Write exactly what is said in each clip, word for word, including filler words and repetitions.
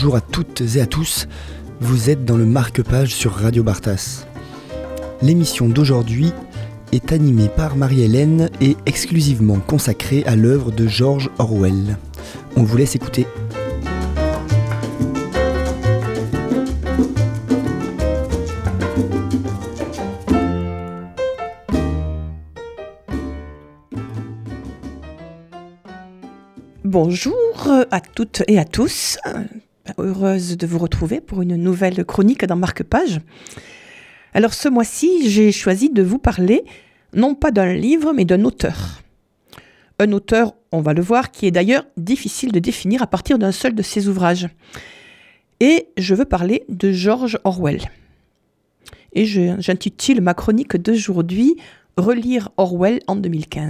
bonjour à toutes et à tous, vous êtes dans le marque-page sur Radio Bartas. L'émission d'aujourd'hui est animée par Marie-Hélène et exclusivement consacrée à l'œuvre de George Orwell. On vous laisse écouter. Bonjour à toutes et à tous, heureuse de vous retrouver pour une nouvelle chronique dans Marque-Page. Alors ce mois-ci, j'ai choisi de vous parler non pas d'un livre mais d'un auteur. Un auteur, on va le voir, qui est d'ailleurs difficile de définir à partir d'un seul de ses ouvrages. Et je veux parler de George Orwell. Et je, j'intitule ma chronique d'aujourd'hui « Relire Orwell en deux mille quinze ».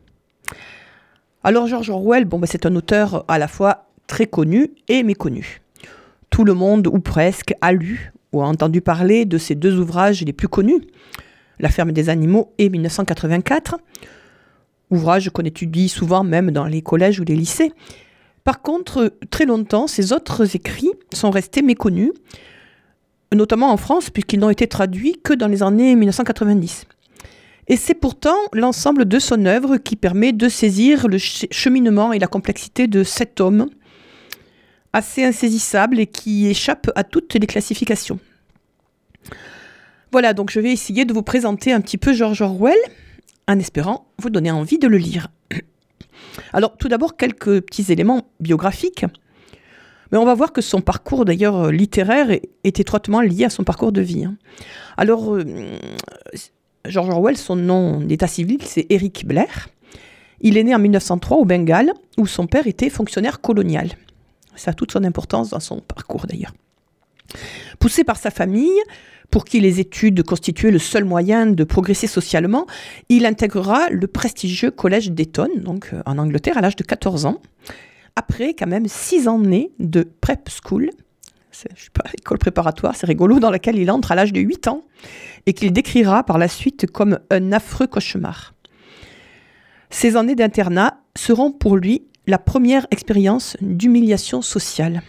Alors George Orwell, bon, ben, c'est un auteur à la fois très connu et méconnu. Tout le monde, ou presque, a lu ou a entendu parler de ces deux ouvrages les plus connus, La ferme des animaux et mille neuf cent quatre-vingt-quatre, ouvrage qu'on étudie souvent même dans les collèges ou les lycées. Par contre, très longtemps, ces autres écrits sont restés méconnus, notamment en France, puisqu'ils n'ont été traduits que dans les années mille neuf cent quatre-vingt-dix. Et c'est pourtant l'ensemble de son œuvre qui permet de saisir le cheminement et la complexité de cet homme, assez insaisissable et qui échappe à toutes les classifications. Voilà, donc je vais essayer de vous présenter un petit peu George Orwell, en espérant vous donner envie de le lire. Alors, tout d'abord, quelques petits éléments biographiques. Mais on va voir que son parcours, d'ailleurs, littéraire, est étroitement lié à son parcours de vie. Alors... Euh, George Orwell, son nom d'état civil, c'est Eric Blair. Il est né en mille neuf cent trois au Bengale, où son père était fonctionnaire colonial. Ça a toute son importance dans son parcours d'ailleurs. Poussé par sa famille, pour qui les études constituaient le seul moyen de progresser socialement, il intégrera le prestigieux collège d'Eton, donc en Angleterre, à l'âge de quatorze ans, après quand même six années de prep school, c'est, je sais pas, école préparatoire, c'est rigolo, dans laquelle il entre à l'âge de huit ans et qu'il décrira par la suite comme un affreux cauchemar. Ces années d'internat seront pour lui la première expérience d'humiliation sociale.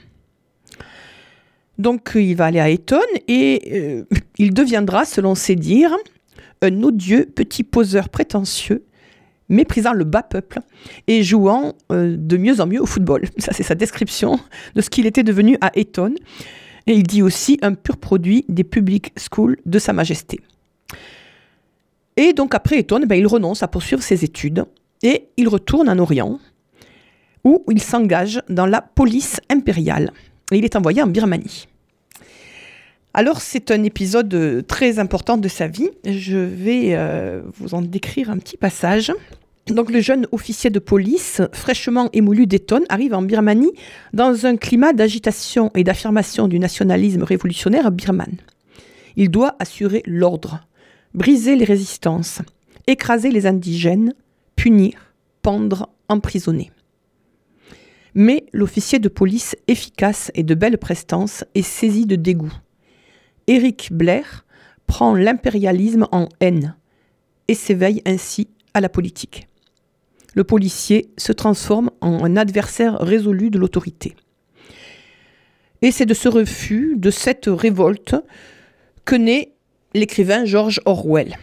Donc il va aller à Eton et euh, il deviendra, selon ses dires, un odieux petit poseur prétentieux, méprisant le bas peuple et jouant euh, de mieux en mieux au football. Ça, c'est sa description de ce qu'il était devenu à Eton. Et il dit aussi un pur produit des public schools de Sa Majesté. Et donc après Eton, ben, il renonce à poursuivre ses études et il retourne en Orient où il s'engage dans la police impériale. Et il est envoyé en Birmanie. Alors, c'est un épisode très important de sa vie. Je vais euh, vous en décrire un petit passage. Donc, le jeune officier de police, fraîchement émoulu d'Eton, arrive en Birmanie dans un climat d'agitation et d'affirmation du nationalisme révolutionnaire birmane. Il doit assurer l'ordre, briser les résistances, écraser les indigènes, punir, pendre, emprisonner. Mais l'officier de police efficace et de belle prestance est saisi de dégoût. Eric Blair prend l'impérialisme en haine et s'éveille ainsi à la politique. Le policier se transforme en un adversaire résolu de l'autorité. Et c'est de ce refus, de cette révolte, que naît l'écrivain George Orwell.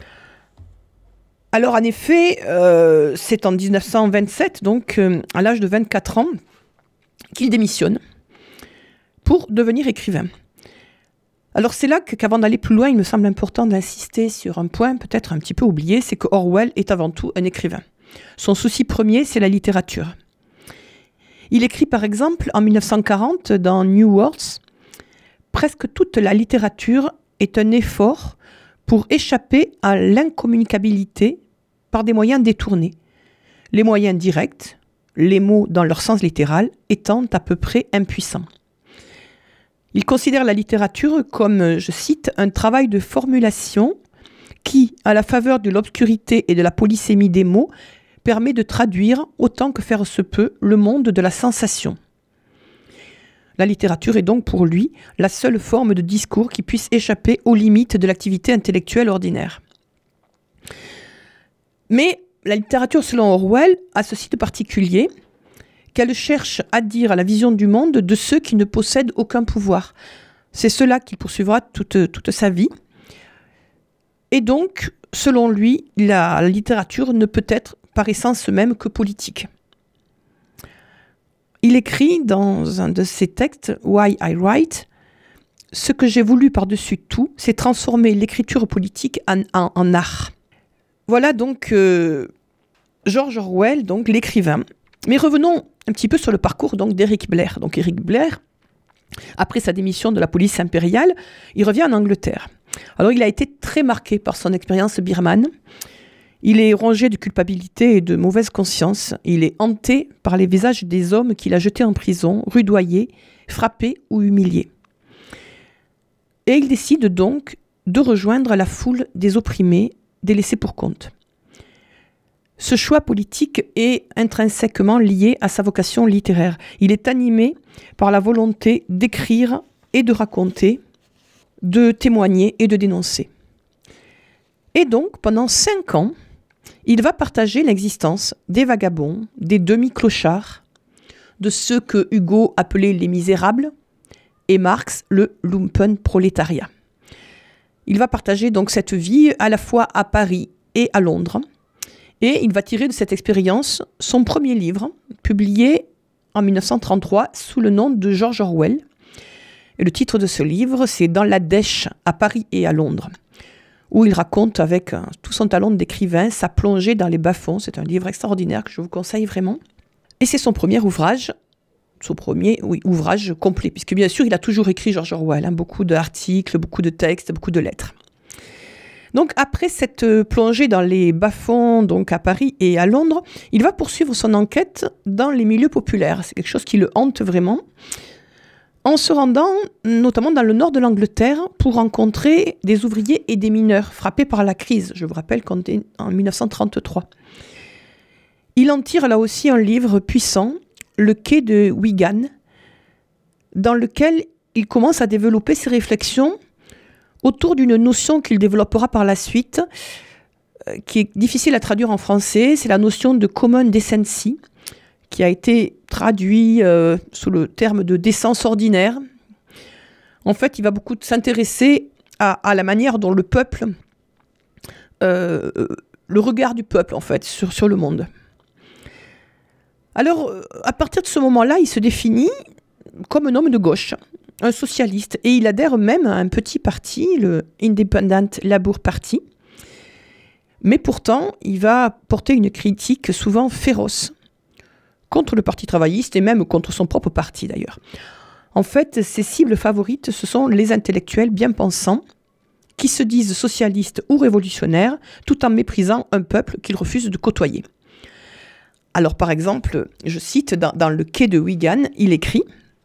Alors en effet, euh, c'est en dix-neuf cent vingt-sept, donc euh, à l'âge de vingt-quatre ans, qu'il démissionne pour devenir écrivain. Alors c'est là que, qu'avant d'aller plus loin, il me semble important d'insister sur un point peut-être un petit peu oublié, c'est que Orwell est avant tout un écrivain. Son souci premier, c'est la littérature. Il écrit par exemple en mille neuf cent quarante dans New Worlds, « Presque toute la littérature est un effort pour échapper à l'incommunicabilité par des moyens détournés. Les moyens directs, les mots dans leur sens littéral, étant à peu près impuissants. » Il considère la littérature comme, je cite, un travail de formulation qui, à la faveur de l'obscurité et de la polysémie des mots, permet de traduire, autant que faire se peut, le monde de la sensation. La littérature est donc pour lui la seule forme de discours qui puisse échapper aux limites de l'activité intellectuelle ordinaire. Mais la littérature, selon Orwell, a ceci de particulier qu'elle cherche à dire à la vision du monde de ceux qui ne possèdent aucun pouvoir. C'est cela qu'il poursuivra toute, toute sa vie. Et donc, selon lui, la littérature ne peut être par essence même que politique. Il écrit dans un de ses textes, « Why I Write », « Ce que j'ai voulu par-dessus tout, c'est transformer l'écriture politique en, en, en art. » Voilà donc euh, George Orwell, donc l'écrivain. Mais revenons un petit peu sur le parcours donc, d'Eric Blair. Donc Eric Blair, après sa démission de la police impériale, il revient en Angleterre. Alors il a été très marqué par son expérience birmane. Il est rongé de culpabilité et de mauvaise conscience. Il est hanté par les visages des hommes qu'il a jetés en prison, rudoyés, frappés ou humiliés. Et il décide donc de rejoindre la foule des opprimés, des laissés pour compte. Ce choix politique est intrinsèquement lié à sa vocation littéraire. Il est animé par la volonté d'écrire et de raconter, de témoigner et de dénoncer. Et donc, pendant cinq ans, il va partager l'existence des vagabonds, des demi-clochards, de ceux que Hugo appelait les misérables, et Marx le lumpenprolétariat. Il va partager donc cette vie à la fois à Paris et à Londres. Et il va tirer de cette expérience son premier livre, publié en mille neuf cent trente-trois sous le nom de George Orwell. Et le titre de ce livre, c'est « Dans la dèche à Paris et à Londres », où il raconte avec tout son talent d'écrivain sa plongée dans les bas-fonds. C'est un livre extraordinaire que je vous conseille vraiment. Et c'est son premier ouvrage, son premier oui, ouvrage complet, puisque bien sûr, il a toujours écrit George Orwell, hein, beaucoup d'articles, beaucoup de textes, beaucoup de lettres. Donc après cette plongée dans les bas-fonds, donc à Paris et à Londres, il va poursuivre son enquête dans les milieux populaires. C'est quelque chose qui le hante vraiment, en se rendant notamment dans le nord de l'Angleterre pour rencontrer des ouvriers et des mineurs frappés par la crise. Je vous rappelle qu'on est en mille neuf cent trente-trois. Il en tire là aussi un livre puissant, Le quai de Wigan, dans lequel il commence à développer ses réflexions autour d'une notion qu'il développera par la suite, euh, qui est difficile à traduire en français. C'est la notion de common decency, qui a été traduit euh, sous le terme de décence ordinaire. En fait, il va beaucoup s'intéresser à, à la manière dont le peuple, euh, le regard du peuple, en fait, sur, sur le monde. Alors, à partir de ce moment-là, il se définit comme un homme de gauche, un socialiste, et il adhère même à un petit parti, le Independent Labour Party. Mais pourtant, il va porter une critique souvent féroce contre le Parti travailliste et même contre son propre parti d'ailleurs. En fait, ses cibles favorites, ce sont les intellectuels bien pensants qui se disent socialistes ou révolutionnaires tout en méprisant un peuple qu'ils refusent de côtoyer. Alors par exemple, je cite, dans, dans Le quai de Wigan, il écrit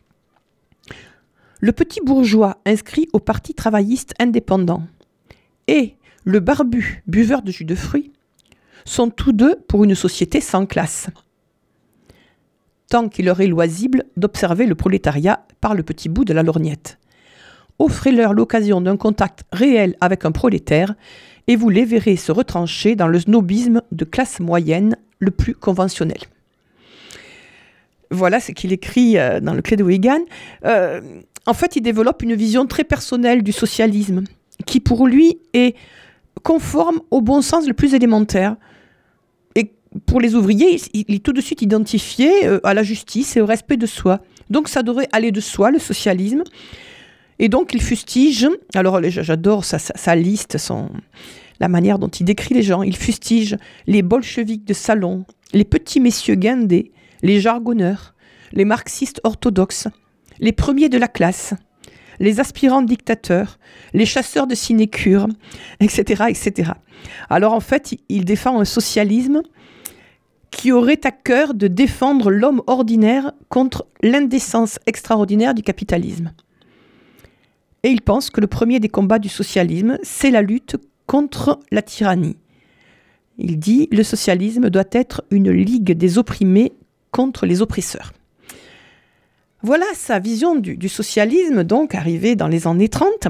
« Le petit bourgeois inscrit au Parti travailliste indépendant et le barbu buveur de jus de fruits sont tous deux pour une société sans classe. Tant qu'il leur est loisible d'observer le prolétariat par le petit bout de la lorgnette. Offrez-leur l'occasion d'un contact réel avec un prolétaire et vous les verrez se retrancher dans le snobisme de classe moyenne le plus conventionnel. » Voilà ce qu'il écrit euh, dans Le quai de Wigan. Euh, en fait, il développe une vision très personnelle du socialisme, qui pour lui est conforme au bon sens le plus élémentaire. Et pour les ouvriers, il est tout de suite identifié euh, à la justice et au respect de soi. Donc ça devrait aller de soi, le socialisme. Et donc il fustige, alors j'adore sa, sa, sa liste, son... la manière dont il décrit les gens. Il fustige les bolcheviks de salon, les petits messieurs guindés, les jargonneurs, les marxistes orthodoxes, les premiers de la classe, les aspirants dictateurs, les chasseurs de sinécures, et cetera, et cetera. Alors en fait, il défend un socialisme qui aurait à cœur de défendre l'homme ordinaire contre l'indécence extraordinaire du capitalisme. Et il pense que le premier des combats du socialisme, c'est la lutte contre la tyrannie. Il dit « Le socialisme doit être une ligue des opprimés contre les oppresseurs ». Voilà sa vision du, du socialisme, donc arrivée dans les années trente.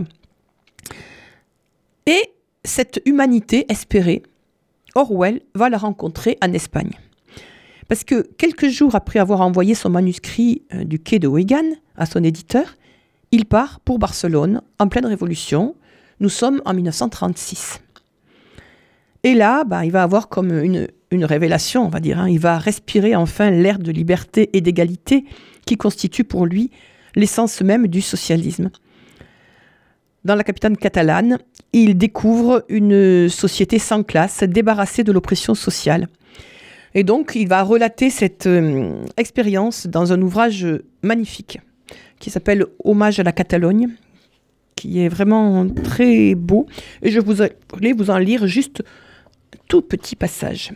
Et cette humanité espérée, Orwell va la rencontrer en Espagne. Parce que quelques jours après avoir envoyé son manuscrit euh, du quai de Wigan à son éditeur, il part pour Barcelone en pleine révolution. Nous sommes en dix-neuf cent trente-six. Et là, bah, il va avoir comme une, une révélation, on va dire. Hein. Il va respirer enfin l'air de liberté et d'égalité qui constitue pour lui l'essence même du socialisme. Dans la capitale catalane, il découvre une société sans classe, débarrassée de l'oppression sociale. Et donc, il va relater cette euh, expérience dans un ouvrage magnifique qui s'appelle « Hommage à la Catalogne », qui est vraiment très beau. Et je voulais vous en lire juste un tout petit passage.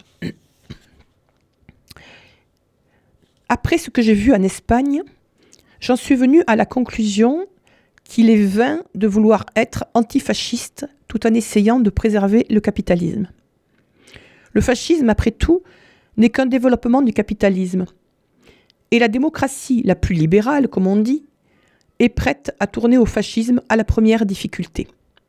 Après ce que j'ai vu en Espagne, j'en suis venu à la conclusion qu'il est vain de vouloir être antifasciste tout en essayant de préserver le capitalisme. Le fascisme, après tout, n'est qu'un développement du capitalisme. Et la démocratie la plus libérale, comme on dit, est prête à tourner au fascisme à la première difficulté.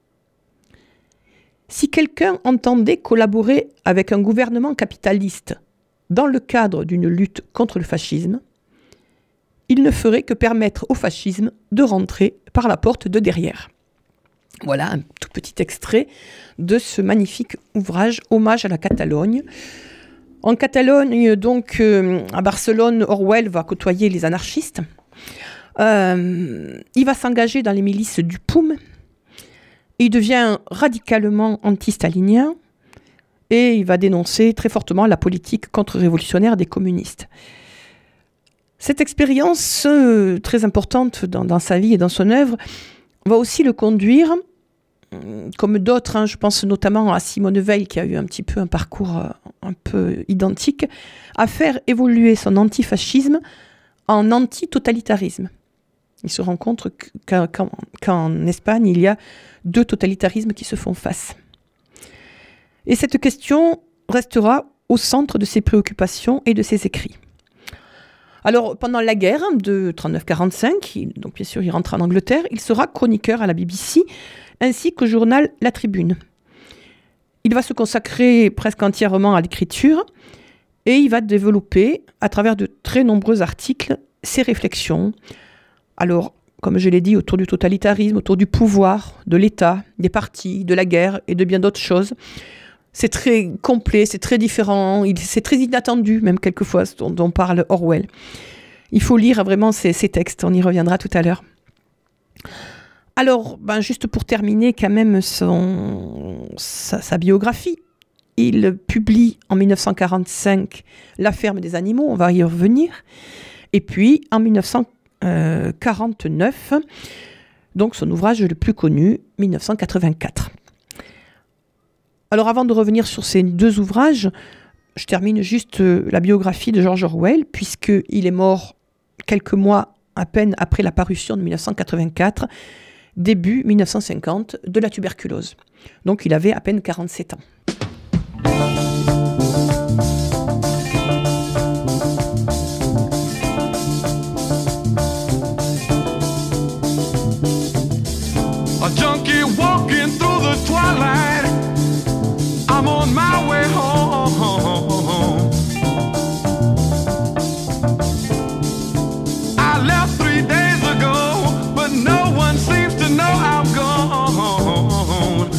Si quelqu'un entendait collaborer avec un gouvernement capitaliste dans le cadre d'une lutte contre le fascisme, il ne ferait que permettre au fascisme de rentrer par la porte de derrière. Voilà un tout petit extrait de ce magnifique ouvrage « Hommage à la Catalogne ». En Catalogne, donc, euh, à Barcelone, Orwell va côtoyer les anarchistes. Euh, il va s'engager dans les milices du P O U M. Il devient radicalement anti-stalinien et il va dénoncer très fortement la politique contre-révolutionnaire des communistes. Cette expérience euh, très importante dans, dans sa vie et dans son œuvre va aussi le conduire, comme d'autres, hein, je pense notamment à Simone Veil qui a eu un petit peu un parcours euh, un peu identique, à faire évoluer son antifascisme en anti-totalitarisme. Il se rend compte qu'en, qu'en, qu'en Espagne, il y a deux totalitarismes qui se font face. Et cette question restera au centre de ses préoccupations et de ses écrits. Alors, pendant la guerre de trente-neuf quarante-cinq, il, donc bien sûr, il rentre en Angleterre, il sera chroniqueur à la B B C, ainsi qu'au journal La Tribune. Il va se consacrer presque entièrement à l'écriture et il va développer, à travers de très nombreux articles, ses réflexions. Alors, comme je l'ai dit, autour du totalitarisme, autour du pouvoir, de l'État, des partis, de la guerre et de bien d'autres choses. C'est très complet, c'est très différent, c'est très inattendu, même quelquefois, dont, dont parle Orwell. Il faut lire vraiment ces, ces textes, on y reviendra tout à l'heure. Alors, ben juste pour terminer quand même son, sa, sa biographie, il publie en dix-neuf cent quarante-cinq La ferme des animaux, on va y revenir, et puis en dix-neuf cent quarante-neuf, donc son ouvrage le plus connu, dix-neuf cent quatre-vingt-quatre. Alors avant de revenir sur ces deux ouvrages, je termine juste la biographie de George Orwell, puisqu'il est mort quelques mois à peine après la parution de dix-neuf cent quatre-vingt-quatre, début dix-neuf cent cinquante, de la tuberculose. Donc il avait à peine quarante-sept ans. A junkie walking through the twilight, I'm on my way home. I left three days ago, but no one seems to know I'm gone.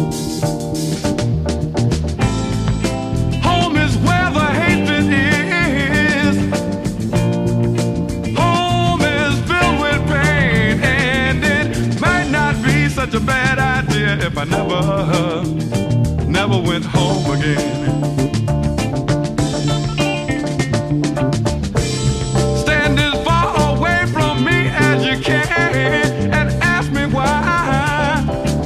Home is where the hatred is. Home is filled with pain, and it might not be such a bad idea if I never, never went home again. Stand as far away from me as you can and ask me why.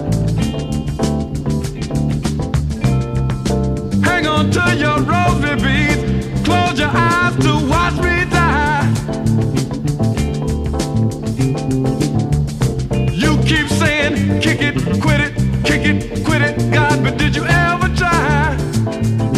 Hang on to your rosary beads, close your eyes to watch me die. You keep saying, kick it, quit it, kick it, quit it, God, but did you ever try?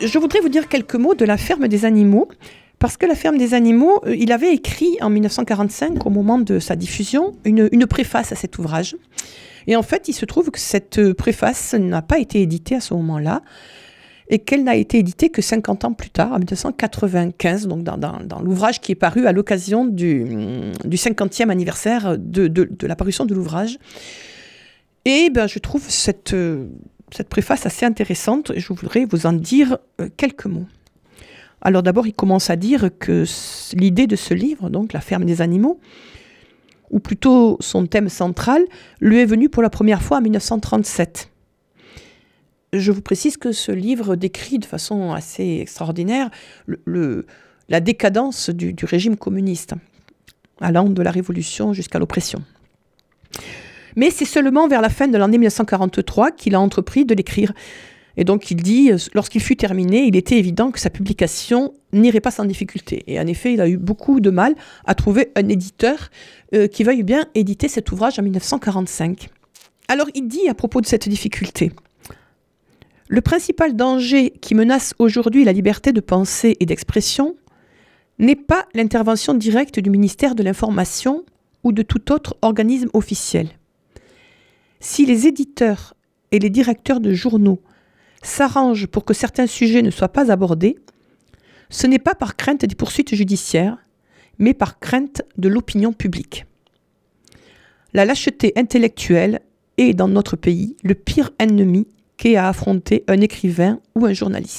je voudrais vous dire quelques mots de La ferme des animaux, parce que La ferme des animaux, il avait écrit en dix-neuf cent quarante-cinq, au moment de sa diffusion, une, une préface à cet ouvrage. Et en fait, il se trouve que cette préface n'a pas été éditée à ce moment-là, et qu'elle n'a été éditée que cinquante ans plus tard, en dix-neuf cent quatre-vingt-quinze, donc dans, dans, dans l'ouvrage qui est paru à l'occasion du, du cinquantième anniversaire de, de, de la parution de l'ouvrage. Et ben, je trouve cette, cette préface assez intéressante, et je voudrais vous en dire quelques mots. Alors d'abord, il commence à dire que l'idée de ce livre, donc La ferme des animaux, ou plutôt son thème central, lui est venu pour la première fois en dix-neuf cent trente-sept. Je vous précise que ce livre décrit de façon assez extraordinaire le, le, la décadence du, du régime communiste, allant de la Révolution jusqu'à l'oppression. Mais c'est seulement vers la fin de l'année dix-neuf cent quarante-trois qu'il a entrepris de l'écrire. Et donc il dit, lorsqu'il fut terminé, il était évident que sa publication n'irait pas sans difficulté. Et en effet, il a eu beaucoup de mal à trouver un éditeur euh, qui veuille bien éditer cet ouvrage en dix-neuf cent quarante-cinq. Alors il dit à propos de cette difficulté: « Le principal danger qui menace aujourd'hui la liberté de pensée et d'expression n'est pas l'intervention directe du ministère de l'Information ou de tout autre organisme officiel. Si les éditeurs et les directeurs de journaux s'arrangent pour que certains sujets ne soient pas abordés, ce n'est pas par crainte des poursuites judiciaires, mais par crainte de l'opinion publique. La lâcheté intellectuelle est, dans notre pays, le pire ennemi qu'ait à affronter un écrivain ou un journaliste. »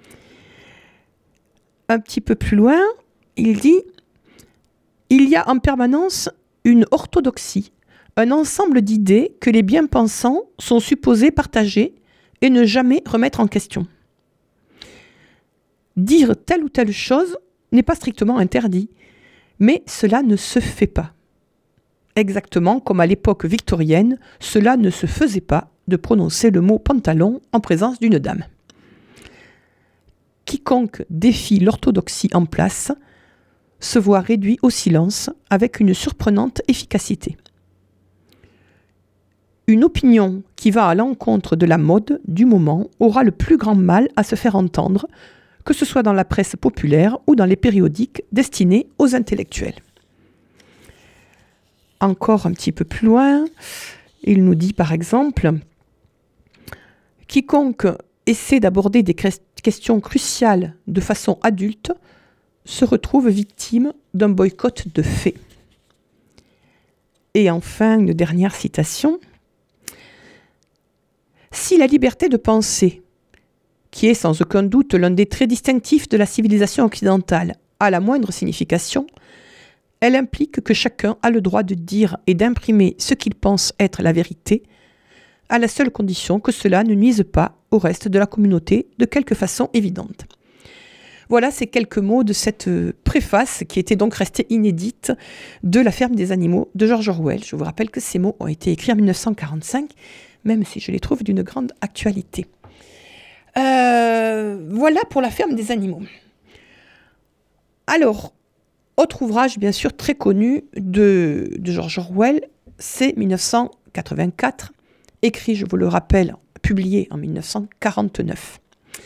Un petit peu plus loin, il dit « Il y a en permanence une orthodoxie, un ensemble d'idées que les bien-pensants sont supposés partager et ne jamais remettre en question. Dire telle ou telle chose n'est pas strictement interdit, mais cela ne se fait pas. Exactement comme à l'époque victorienne, cela ne se faisait pas de prononcer le mot pantalon en présence d'une dame. Quiconque défie l'orthodoxie en place se voit réduit au silence avec une surprenante efficacité. Une opinion qui va à l'encontre de la mode du moment aura le plus grand mal à se faire entendre, que ce soit dans la presse populaire ou dans les périodiques destinés aux intellectuels. » Encore un petit peu plus loin, il nous dit par exemple « Quiconque essaie d'aborder des questions cruciales de façon adulte se retrouve victime d'un boycott de fait. » Et enfin, une dernière citation. « Si la liberté de penser, qui est sans aucun doute l'un des traits distinctifs de la civilisation occidentale, a la moindre signification, elle implique que chacun a le droit de dire et d'imprimer ce qu'il pense être la vérité, à la seule condition que cela ne nuise pas au reste de la communauté de quelque façon évidente. » Voilà ces quelques mots de cette préface qui était donc restée inédite de La ferme des animaux de George Orwell. Je vous rappelle que ces mots ont été écrits en dix-neuf cent quarante-cinq, même si je les trouve d'une grande actualité. Euh, voilà pour La ferme des animaux. Alors, autre ouvrage bien sûr très connu de, de George Orwell, c'est dix-neuf cent quatre-vingt-quatre, écrit, je vous le rappelle, publié en dix-neuf cent quarante-neuf.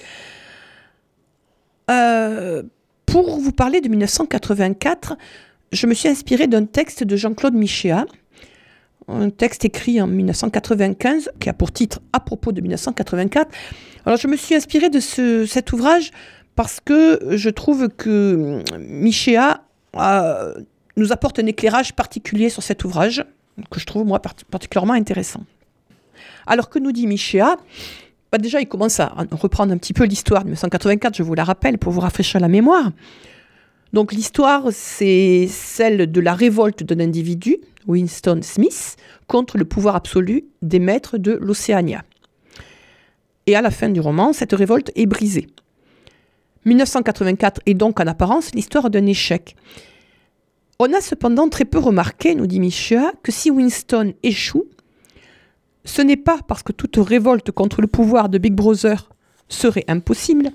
Euh, pour vous parler de dix-neuf cent quatre-vingt-quatre, je me suis inspirée d'un texte de Jean-Claude Michéa, un texte écrit en dix-neuf cent quatre-vingt-quinze, qui a pour titre « À propos de dix-neuf cent quatre-vingt-quatre ». Alors, je me suis inspirée de ce, cet ouvrage parce que je trouve que Michéa euh, nous apporte un éclairage particulier sur cet ouvrage, que je trouve, moi, part- particulièrement intéressant. Alors, que nous dit Michéa ? Bah déjà, il commence à reprendre un petit peu l'histoire de dix-neuf cent quatre-vingt-quatre, je vous la rappelle, pour vous rafraîchir la mémoire. Donc l'histoire, c'est celle de la révolte d'un individu, Winston Smith, contre le pouvoir absolu des maîtres de l'Océania. Et à la fin du roman, cette révolte est brisée. dix-neuf cent quatre-vingt-quatre est donc en apparence l'histoire d'un échec. On a cependant très peu remarqué, nous dit Michéa, que si Winston échoue, ce n'est pas parce que toute révolte contre le pouvoir de Big Brother serait impossible,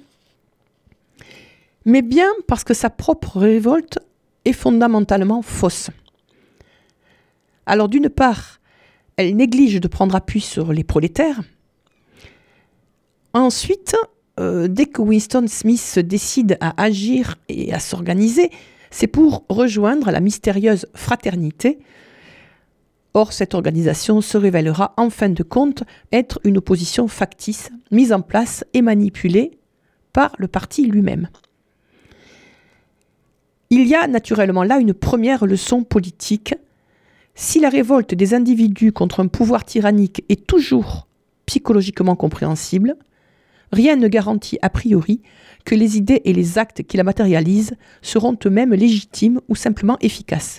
mais bien parce que sa propre révolte est fondamentalement fausse. Alors d'une part, elle néglige de prendre appui sur les prolétaires. Ensuite, euh, dès que Winston Smith se décide à agir et à s'organiser, c'est pour rejoindre la mystérieuse fraternité. Or, cette organisation se révélera en fin de compte être une opposition factice, mise en place et manipulée par le parti lui-même. Il y a naturellement là une première leçon politique. Si la révolte des individus contre un pouvoir tyrannique est toujours psychologiquement compréhensible, rien ne garantit a priori que les idées et les actes qui la matérialisent seront eux-mêmes légitimes ou simplement efficaces.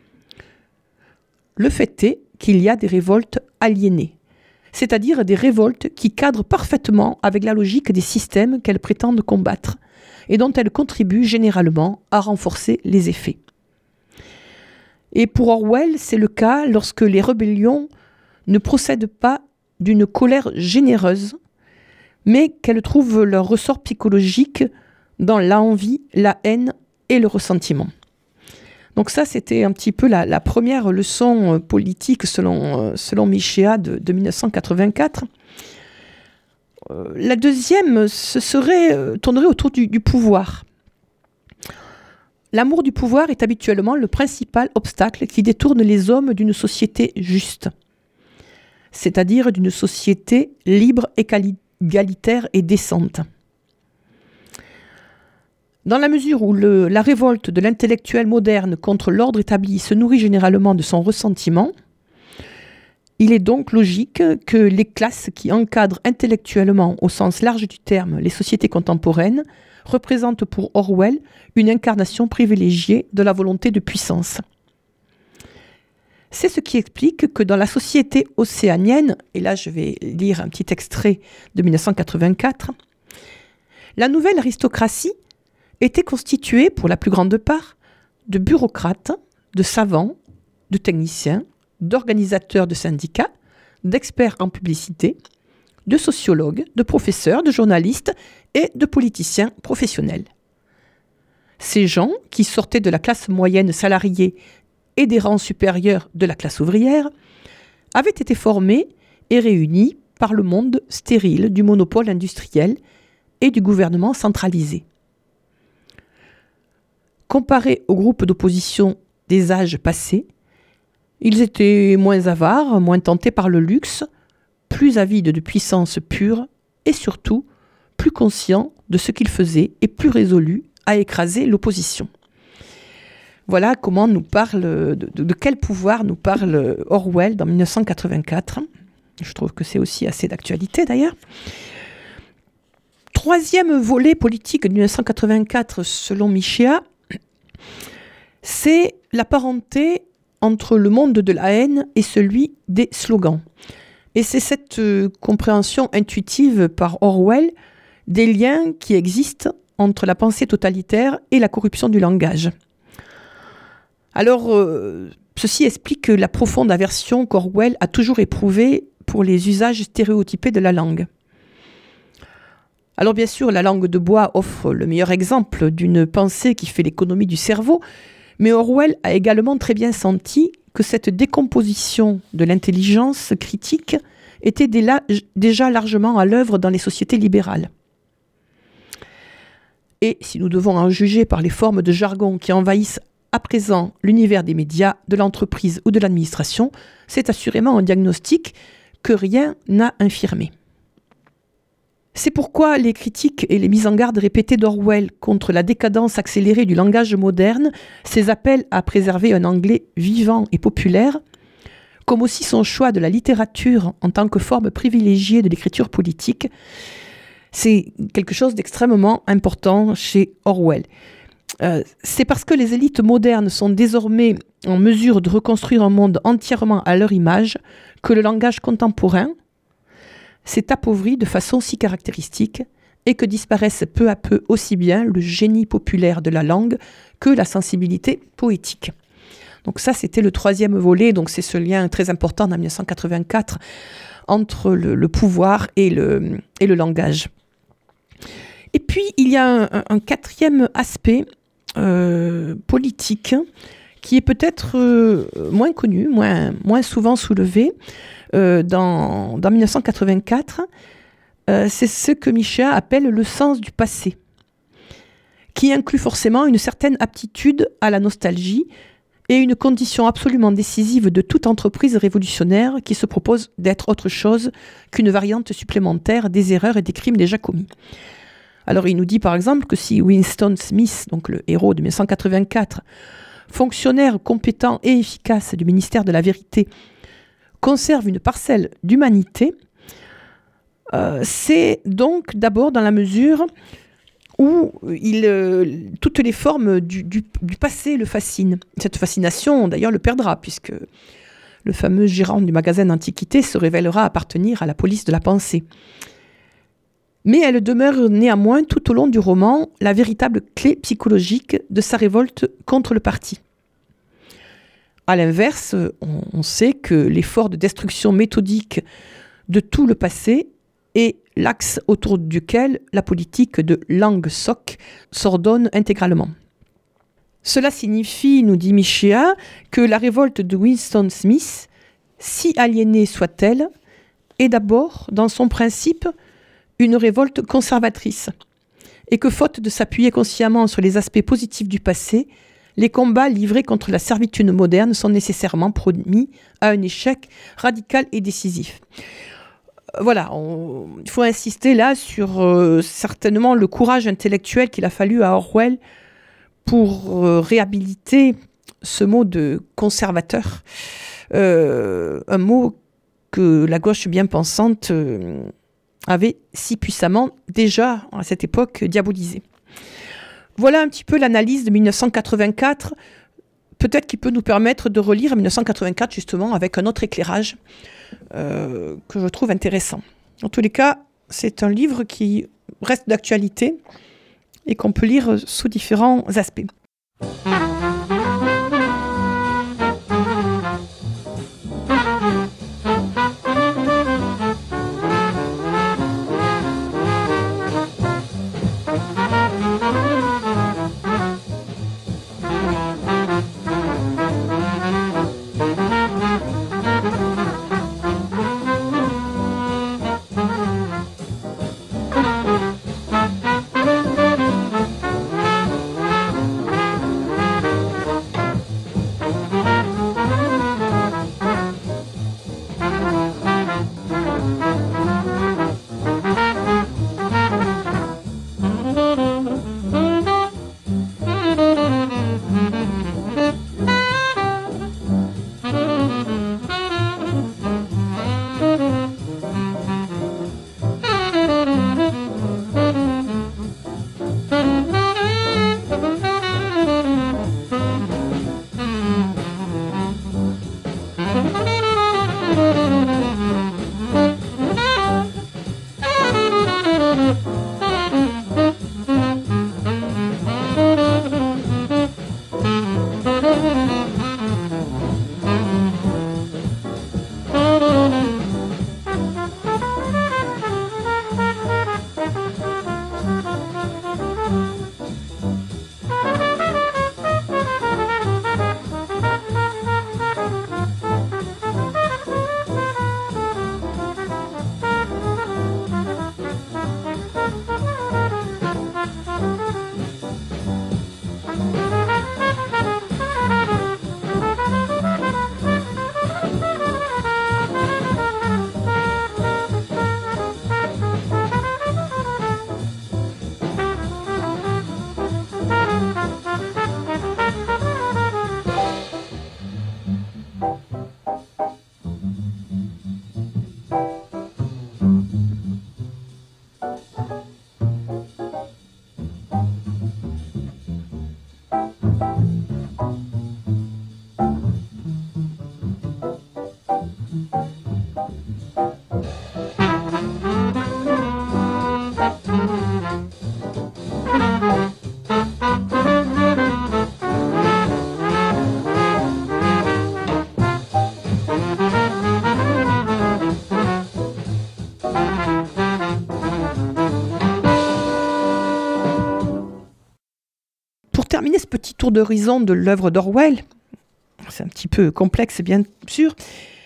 Le fait est qu'il y a des révoltes aliénées, c'est-à-dire des révoltes qui cadrent parfaitement avec la logique des systèmes qu'elles prétendent combattre et dont elles contribuent généralement à renforcer les effets. Et pour Orwell, c'est le cas lorsque les rébellions ne procèdent pas d'une colère généreuse, mais qu'elles trouvent leur ressort psychologique dans l'envie, la haine et le ressentiment. Donc ça, c'était un petit peu la, la première leçon politique selon, selon Michéa de, de dix-neuf cent quatre-vingt-quatre. Euh, la deuxième, ce serait, tournerait autour du, du pouvoir. L'amour du pouvoir est habituellement le principal obstacle qui détourne les hommes d'une société juste, c'est-à-dire d'une société libre, égalitaire et décente. Dans la mesure où le, la révolte de l'intellectuel moderne contre l'ordre établi se nourrit généralement de son ressentiment, il est donc logique que les classes qui encadrent intellectuellement au sens large du terme les sociétés contemporaines représente pour Orwell une incarnation privilégiée de la volonté de puissance. C'est ce qui explique que dans la société océanienne, et là je vais lire un petit extrait de dix-neuf cent quatre-vingt-quatre, la nouvelle aristocratie était constituée pour la plus grande part de bureaucrates, de savants, de techniciens, d'organisateurs de syndicats, d'experts en publicité, de sociologues, de professeurs, de journalistes et de politiciens professionnels. Ces gens, qui sortaient de la classe moyenne salariée et des rangs supérieurs de la classe ouvrière, avaient été formés et réunis par le monde stérile du monopole industriel et du gouvernement centralisé. Comparés aux groupes d'opposition des âges passés, ils étaient moins avares, moins tentés par le luxe, plus avides de puissance pure et surtout plus conscients de ce qu'ils faisaient et plus résolus à écraser l'opposition. Voilà comment nous parle, de, de, de quel pouvoir nous parle Orwell dans dix-neuf cent quatre-vingt-quatre. Je trouve que c'est aussi assez d'actualité d'ailleurs. Troisième volet politique de dix-neuf cent quatre-vingt-quatre selon Michéa, c'est la parenté entre le monde de la haine et celui des slogans. Et c'est cette euh, compréhension intuitive par Orwell des liens qui existent entre la pensée totalitaire et la corruption du langage. Alors, euh, ceci explique la profonde aversion qu'Orwell a toujours éprouvée pour les usages stéréotypés de la langue. Alors bien sûr, la langue de bois offre le meilleur exemple d'une pensée qui fait l'économie du cerveau, mais Orwell a également très bien senti que cette décomposition de l'intelligence critique était déjà largement à l'œuvre dans les sociétés libérales. Et si nous devons en juger par les formes de jargon qui envahissent à présent l'univers des médias, de l'entreprise ou de l'administration, c'est assurément un diagnostic que rien n'a infirmé. C'est pourquoi les critiques et les mises en garde répétées d'Orwell contre la décadence accélérée du langage moderne, ses appels à préserver un anglais vivant et populaire, comme aussi son choix de la littérature en tant que forme privilégiée de l'écriture politique, c'est quelque chose d'extrêmement important chez Orwell. Euh, c'est parce que les élites modernes sont désormais en mesure de reconstruire un monde entièrement à leur image que le langage contemporain s'est appauvri de façon si caractéristique et que disparaissent peu à peu aussi bien le génie populaire de la langue que la sensibilité poétique. Donc ça, c'était le troisième volet, donc c'est ce lien très important dans dix-neuf cent quatre-vingt-quatre entre le, le pouvoir et le, et le langage. Et puis, il y a un, un quatrième aspect euh, politique qui est peut-être euh, moins connu, moins, moins souvent soulevé euh, dans, dans dix-neuf cent quatre-vingt-quatre. euh, c'est ce que Michéa appelle le sens du passé, qui inclut forcément une certaine aptitude à la nostalgie et une condition absolument décisive de toute entreprise révolutionnaire qui se propose d'être autre chose qu'une variante supplémentaire des erreurs et des crimes déjà commis. Alors il nous dit par exemple que si Winston Smith, donc le héros de mille neuf cent quatre-vingt-quatre, fonctionnaire compétent et efficace du ministère de la Vérité, conserve une parcelle d'humanité, euh, c'est donc d'abord dans la mesure où il, euh, toutes les formes du, du, du passé le fascinent. Cette fascination, d'ailleurs, le perdra, puisque le fameux gérant du magasin d'antiquités se révélera appartenir à la police de la pensée. Mais elle demeure néanmoins, tout au long du roman, la véritable clé psychologique de sa révolte contre le parti. À l'inverse, on, on sait que l'effort de destruction méthodique de tout le passé est l'axe autour duquel la politique de Lang-Sok s'ordonne intégralement. Cela signifie, nous dit Michéa, que la révolte de Winston Smith, si aliénée soit-elle, est d'abord, dans son principe, une révolte conservatrice, et que faute de s'appuyer consciemment sur les aspects positifs du passé, les combats livrés contre la servitude moderne sont nécessairement promis à un échec radical et décisif. Voilà, on, il faut insister là sur euh, certainement le courage intellectuel qu'il a fallu à Orwell pour euh, réhabiliter ce mot de conservateur, euh, un mot que la gauche bien pensante euh, avait si puissamment déjà à cette époque diabolisé. Voilà un petit peu l'analyse de mille neuf cent quatre-vingt-quatre, peut-être qui peut nous permettre de relire mille neuf cent quatre-vingt-quatre justement avec un autre éclairage euh, que je trouve intéressant. En tous les cas, c'est un livre qui reste d'actualité et qu'on peut lire sous différents aspects. Terminer ce petit tour d'horizon de l'œuvre d'Orwell, c'est un petit peu complexe bien sûr,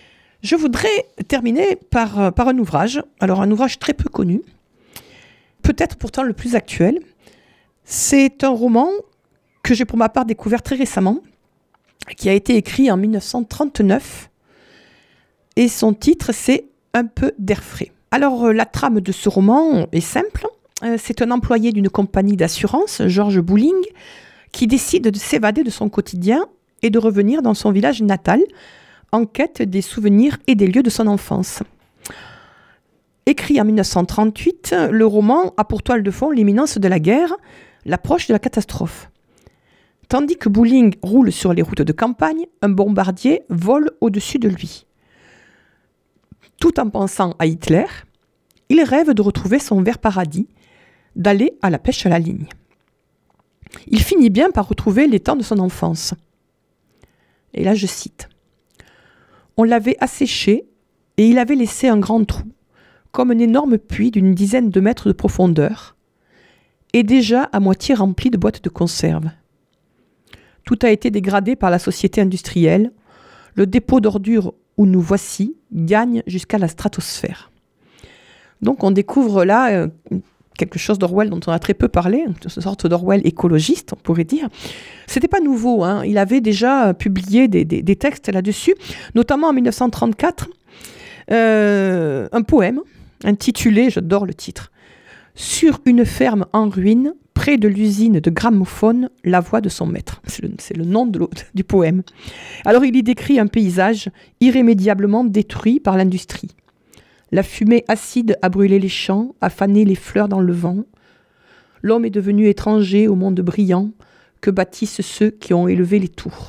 Je voudrais terminer par, par un ouvrage, alors un ouvrage très peu connu, peut-être pourtant le plus actuel. C'est un roman que j'ai pour ma part découvert très récemment, qui a été écrit en dix-neuf cent trente-neuf, et son titre c'est « Un peu d'air frais ». Alors la trame de ce roman est simple, c'est un employé d'une compagnie d'assurance, Georges Bouling, qui décide de s'évader de son quotidien et de revenir dans son village natal, en quête des souvenirs et des lieux de son enfance. Écrit en dix-neuf cent trente-huit, le roman a pour toile de fond l'imminence de la guerre, l'approche de la catastrophe. Tandis que Bouling roule sur les routes de campagne, un bombardier vole au-dessus de lui. Tout en pensant à Hitler, il rêve de retrouver son vert paradis, d'aller à la pêche à la ligne. Il finit bien par retrouver les temps de son enfance. Et là, je cite. « On l'avait asséché et il avait laissé un grand trou, comme un énorme puits d'une dizaine de mètres de profondeur, et déjà à moitié rempli de boîtes de conserve. Tout a été dégradé par la société industrielle. Le dépôt d'ordures où nous voici gagne jusqu'à la stratosphère. » Donc on découvre là euh, quelque chose d'Orwell dont on a très peu parlé, une sorte d'Orwell écologiste, on pourrait dire. C'était pas nouveau, hein. Il avait déjà publié des, des, des textes là-dessus, notamment en dix-neuf cent trente-quatre, euh, un poème intitulé, j'adore le titre, « Sur une ferme en ruine, près de l'usine de gramophone, la voix de son maître ». C'est le, c'est le nom de du poème. Alors il y décrit un paysage irrémédiablement détruit par l'industrie. La fumée acide a brûlé les champs, a fané les fleurs dans le vent. L'homme est devenu étranger au monde brillant que bâtissent ceux qui ont élevé les tours.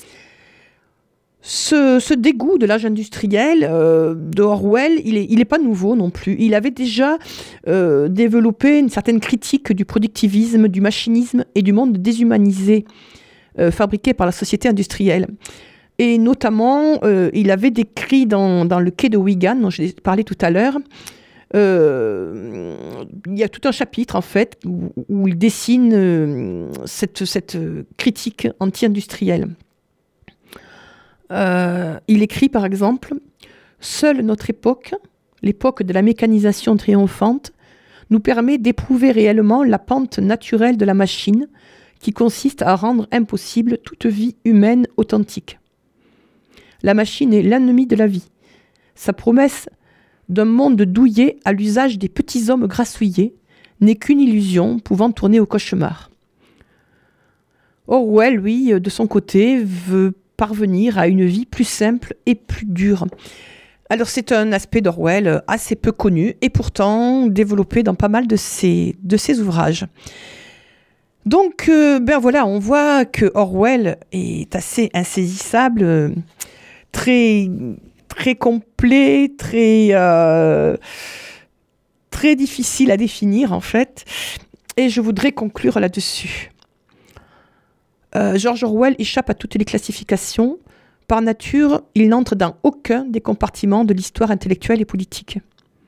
Ce, ce dégoût de l'âge industriel euh, de Orwell, il n'est il est pas nouveau non plus. Il avait déjà euh, développé une certaine critique du productivisme, du machinisme et du monde déshumanisé euh, fabriqué par la société industrielle. Et notamment, euh, il avait décrit dans, dans le quai de Wigan, dont j'ai parlé tout à l'heure, euh, il y a tout un chapitre en fait où, où il dessine euh, cette, cette critique anti-industrielle. Euh, il écrit par exemple « Seule notre époque, l'époque de la mécanisation triomphante, nous permet d'éprouver réellement la pente naturelle de la machine qui consiste à rendre impossible toute vie humaine authentique. La machine est l'ennemi de la vie. Sa promesse d'un monde douillet à l'usage des petits hommes grassouillés n'est qu'une illusion pouvant tourner au cauchemar. » Orwell, lui, de son côté, veut parvenir à une vie plus simple et plus dure. Alors c'est un aspect d'Orwell assez peu connu et pourtant développé dans pas mal de ses, de ses ouvrages. Donc, euh, ben voilà, on voit que Orwell est assez insaisissable, euh, très, très complet, très, euh, très difficile à définir en fait. Et je voudrais conclure là-dessus. Euh, George Orwell échappe à toutes les classifications. Par nature, il n'entre dans aucun des compartiments de l'histoire intellectuelle et politique.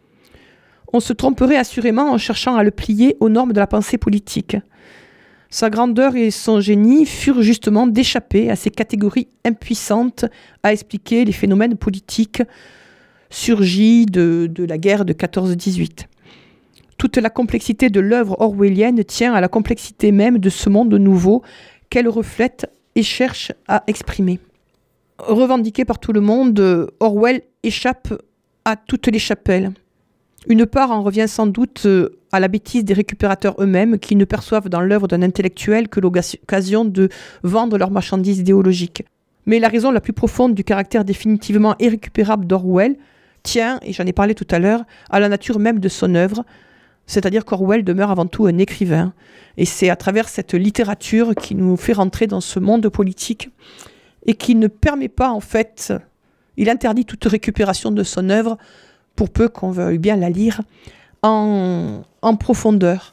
On se tromperait assurément en cherchant à le plier aux normes de la pensée politique. Sa grandeur et son génie furent justement d'échapper à ces catégories impuissantes à expliquer les phénomènes politiques surgis de, de la guerre de quatorze dix-huit. Toute la complexité de l'œuvre orwellienne tient à la complexité même de ce monde nouveau qu'elle reflète et cherche à exprimer. Revendiqué par tout le monde, Orwell échappe à toutes les chapelles. Une part en revient sans doute à la bêtise des récupérateurs eux-mêmes qui ne perçoivent dans l'œuvre d'un intellectuel que l'occasion de vendre leurs marchandises idéologiques. Mais la raison la plus profonde du caractère définitivement irrécupérable d'Orwell tient, et j'en ai parlé tout à l'heure, à la nature même de son œuvre, c'est-à-dire qu'Orwell demeure avant tout un écrivain. Et c'est à travers cette littérature qui nous fait rentrer dans ce monde politique et qui ne permet pas, en fait, il interdit toute récupération de son œuvre, pour peu qu'on veuille bien la lire, en, en profondeur.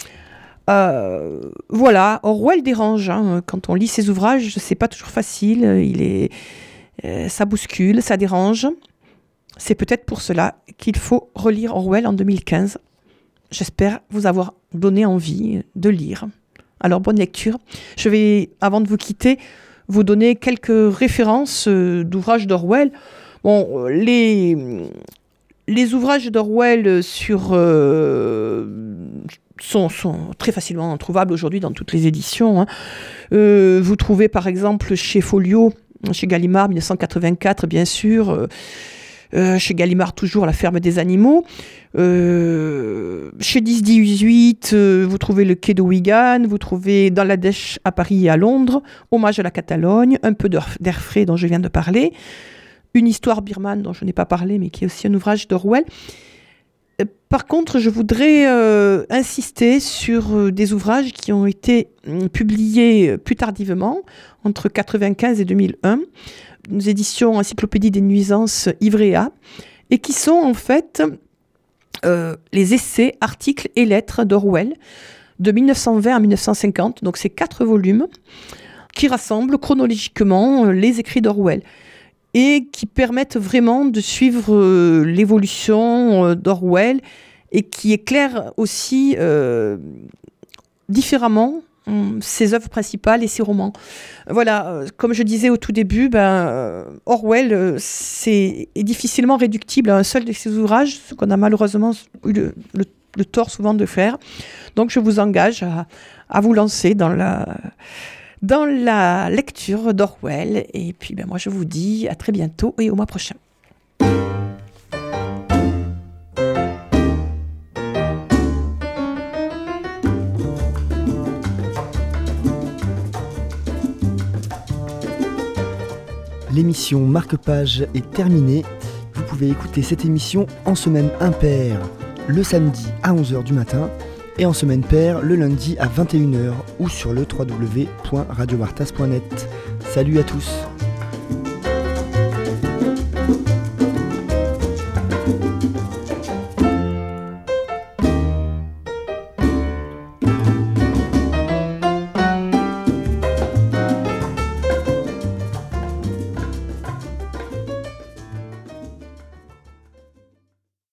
Euh, voilà, Orwell dérange. Hein. Quand on lit ses ouvrages, c'est pas toujours facile. Il est, euh, ça bouscule, ça dérange. C'est peut-être pour cela qu'il faut relire Orwell en deux mille quinze. J'espère vous avoir donné envie de lire. Alors, bonne lecture. Je vais, avant de vous quitter, vous donner quelques références euh, d'ouvrages d'Orwell. Bon, les, les ouvrages d'Orwell sur, euh, sont, sont très facilement trouvables aujourd'hui dans toutes les éditions. Hein. Euh, vous trouvez par exemple chez Folio, chez Gallimard, dix-neuf cent quatre-vingt-quatre, bien sûr. Euh, euh, chez Gallimard, toujours La ferme des animaux. Euh, chez dix dix-huit, euh, vous trouvez Le quai de Wigan. Vous trouvez Dans la Dèche à Paris et à Londres. Hommage à la Catalogne. Un peu d'air frais dont je viens de parler. Une histoire birmane dont je n'ai pas parlé, mais qui est aussi un ouvrage d'Orwell. Euh, par contre, je voudrais euh, insister sur euh, des ouvrages qui ont été euh, publiés plus tardivement, entre quatre-vingt-quinze et deux mille un, une édition Encyclopédie des nuisances Ivrea, et qui sont en fait euh, les essais, articles et lettres d'Orwell de mille neuf cent vingt à mille neuf cent cinquante. Donc c'est quatre volumes qui rassemblent chronologiquement les écrits d'Orwell et qui permettent vraiment de suivre euh, l'évolution euh, d'Orwell et qui éclairent aussi euh, différemment ses œuvres principales et ses romans. Voilà, euh, comme je disais au tout début, ben, euh, Orwell euh, c'est, est difficilement réductible à un seul de ses ouvrages, ce qu'on a malheureusement eu le, le, le tort souvent de faire. Donc je vous engage à, à vous lancer dans la, dans la lecture d'Orwell. Et puis ben, moi je vous dis à très bientôt et au mois prochain. L'émission Marque-Page est terminée. Vous pouvez écouter cette émission en semaine impaire le samedi à onze heures du matin et en semaine paire le lundi à vingt et une heures ou sur le w w w point radio bartas point net. Salut à tous!